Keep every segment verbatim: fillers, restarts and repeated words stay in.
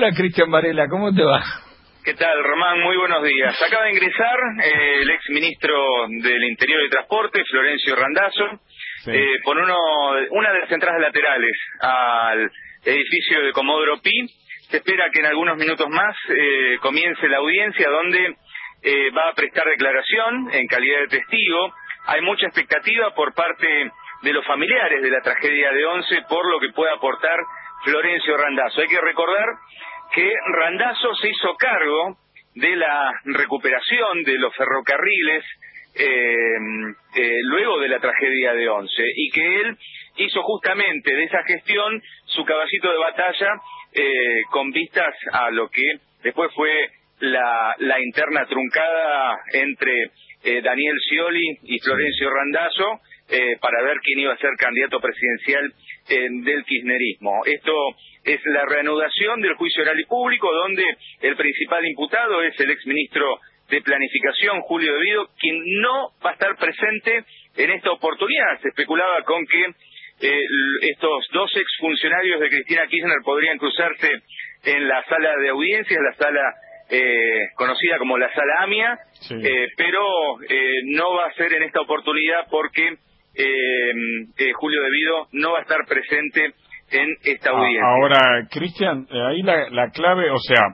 Hola, Cristian Varela, ¿cómo te va? ¿Qué tal, Román? Muy buenos días. Acaba de ingresar eh, el ex ministro del Interior y Transporte, Florencio Randazzo, sí. eh, por uno, una de las entradas laterales al edificio de Comodoro Pi. Se espera que en algunos minutos más eh, comience la audiencia donde eh, va a prestar declaración en calidad de testigo. Hay mucha expectativa por parte de los familiares de la tragedia de Once por lo que pueda aportar Florencio Randazzo. Hay que recordar que Randazzo se hizo cargo de la recuperación de los ferrocarriles eh, eh, luego de la tragedia de Once y que él hizo justamente de esa gestión su caballito de batalla eh, con vistas a lo que después fue la, la interna truncada entre eh, Daniel Scioli y Florencio Randazzo eh, para ver quién iba a ser candidato presidencial eh, del kirchnerismo. Esto es la reanudación del juicio oral y público, donde el principal imputado es el exministro de Planificación, Julio De Vido, quien no va a estar presente en esta oportunidad. Se especulaba con que eh, estos dos exfuncionarios de Cristina Kirchner podrían cruzarse en la sala de audiencias, la sala eh, conocida como la sala AMIA, sí. eh, pero eh, no va a ser en esta oportunidad porque eh, eh, Julio De Vido no va a estar presente en esta audiencia. Ahora, Cristian, ahí la, la clave, o sea,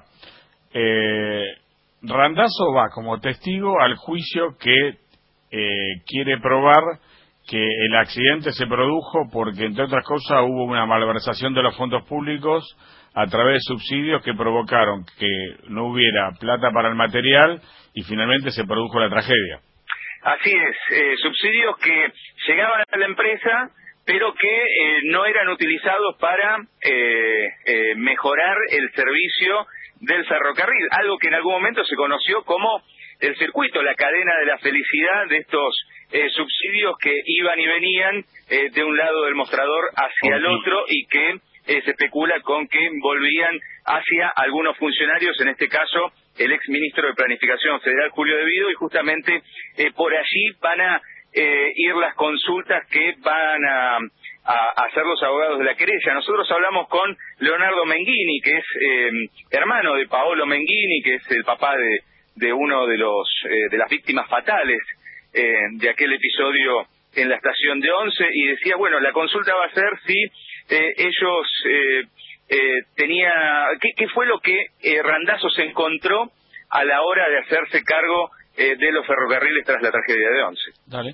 eh, Randazzo va como testigo al juicio que eh, quiere probar que el accidente se produjo porque, entre otras cosas, hubo una malversación de los fondos públicos a través de subsidios que provocaron que no hubiera plata para el material y finalmente se produjo la tragedia. Así es, eh, subsidios que llegaban a la empresa pero que eh, no eran utilizados para eh, eh, mejorar el servicio del ferrocarril, algo que en algún momento se conoció como el circuito, la cadena de la felicidad de estos eh, subsidios que iban y venían eh, de un lado del mostrador hacia el otro y que eh, se especula con que volvían hacia algunos funcionarios, en este caso el ex ministro de Planificación Federal, Julio De Vido, y justamente eh, por allí van a Eh, ir las consultas que van a, a hacer los abogados de la querella. Nosotros hablamos con Leonardo Menghini, que es eh, hermano de Paolo Menghini, que es el papá de, de uno de los eh, de las víctimas fatales eh, de aquel episodio en la estación de Once, y decía, bueno, la consulta va a ser si eh, ellos eh, eh, tenía ¿qué, qué fue lo que eh, Randazzo se encontró a la hora de hacerse cargo eh, de los ferrocarriles tras la tragedia de Once. Dale.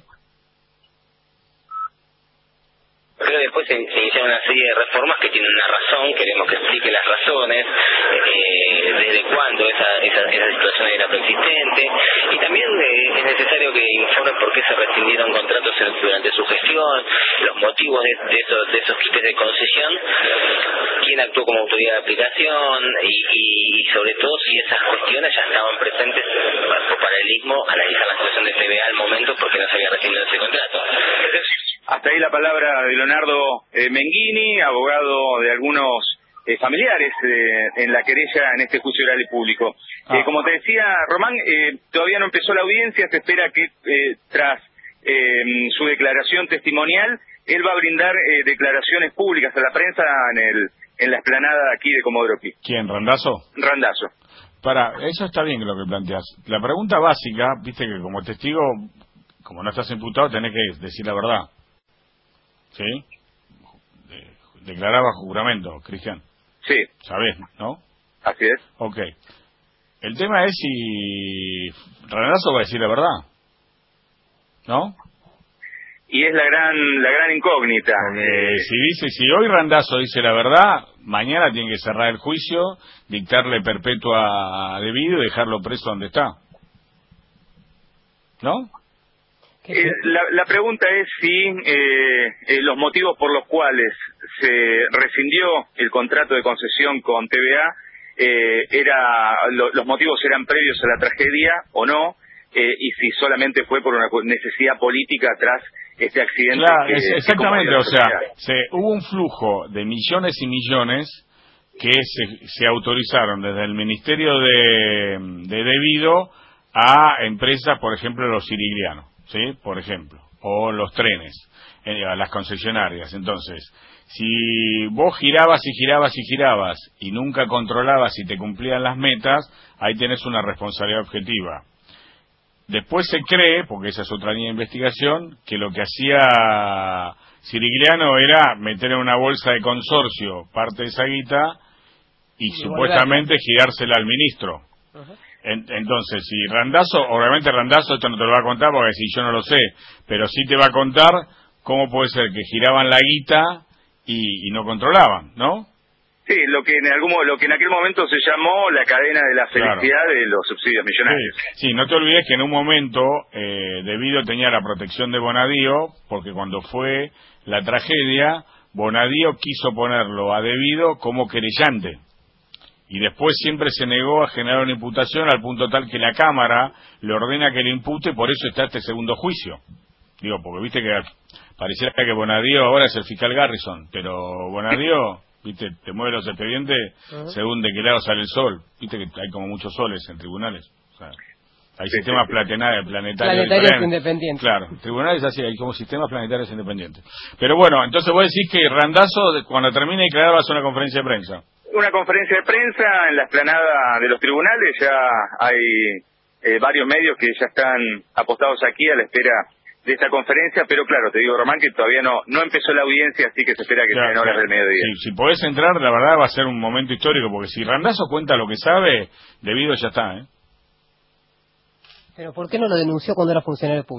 Creo que después se, se iniciaron una serie de reformas que tienen una razón, queremos que explique las razones, eh, desde cuándo esa, esa, esa situación era preexistente, y también eh, es necesario que informen por qué se rescindieron contratos en, durante su gestión, los motivos de, de, esos, de esos quites de concesión, quién actuó como autoridad de aplicación, y, y, y sobre todo si esas cuestiones ya estaban presentes por paralelismo, analizar la situación de T V A al momento porque no se había rescindido ese contrato. Hasta ahí la palabra de Leonardo eh, Menghini, abogado de algunos eh, familiares eh, en la querella en este juicio oral y público. Ah. Eh, como te decía, Román, eh, todavía no empezó la audiencia, se espera que eh, tras eh, su declaración testimonial, él va a brindar eh, declaraciones públicas a la prensa en el en la explanada aquí de Comodoro Pi. ¿Quién, Randazzo? Randazzo. Para, eso está bien lo que planteas. La pregunta básica, viste que como testigo, como no estás imputado, tenés que decir la verdad. ¿Sí? De, declaraba juramento, Cristian. Sí. ¿Sabés, no? Así es. Ok. El tema es si Randazzo va a decir la verdad, ¿no? Y es la gran la gran incógnita. Eh, si dice, si hoy Randazzo dice la verdad, mañana tiene que cerrar el juicio, dictarle perpetua a De Vido y dejarlo preso donde está. ¿No? Eh, la, la pregunta es si eh, eh, los motivos por los cuales se rescindió el contrato de concesión con T V A, eh, era lo, los motivos eran previos a la tragedia o no, eh, y si solamente fue por una necesidad política tras este accidente. Claro, que, es, exactamente, que o sea, se, hubo un flujo de millones y millones que se, se autorizaron desde el Ministerio de, de De Vido a empresas, por ejemplo, los siriglianos, ¿sí? Por ejemplo, o los trenes, eh, a las concesionarias. Entonces, Si vos girabas y girabas y girabas y nunca controlabas si te cumplían las metas, ahí tenés una responsabilidad objetiva. Después se cree, porque esa es otra línea de investigación, que lo que hacía Cirigliano era meter en una bolsa de consorcio parte de esa guita y, y supuestamente volver. girársela al ministro. Uh-huh. En, entonces, si Randazzo, obviamente Randazzo esto no te lo va a contar porque si yo no lo sé, pero sí te va a contar cómo puede ser que giraban la guita y, y no controlaban, ¿no? Sí, lo que en algún lo que en aquel momento se llamó la cadena de la felicidad, claro, de los subsidios millonarios. Sí, sí, no te olvides que en un momento eh, Devido tenía la protección de Bonadío, porque cuando fue la tragedia, Bonadío quiso ponerlo a Devido como querellante. Y después siempre se negó a generar una imputación al punto tal que la Cámara le ordena que le impute, por eso está este segundo juicio. Digo, porque viste que pareciera que Bonadío ahora es el fiscal Garrison, pero Bonadío... viste, te mueve los expedientes uh-huh. según de qué lado sale el sol. Viste que hay como muchos soles en tribunales. O sea, hay sí, sistemas sí, planetarios, planetarios, planetarios independientes. Claro, tribunales así, hay como sistemas planetarios independientes. Pero bueno, entonces vos decís que Randazzo, cuando termine de declarar, va a hacer una conferencia de prensa. Una conferencia de prensa en la explanada de los tribunales. Ya hay eh, varios medios que ya están apostados aquí a la espera de esta conferencia, pero claro, te digo, Román, que todavía no no empezó la audiencia, así que se espera que claro, sea en horas claro. del mediodía. Sí, si podés entrar, la verdad va a ser un momento histórico, porque si Randazzo cuenta lo que sabe, Devido ya está, ¿eh? Pero ¿por qué no lo denunció cuando era funcionario público?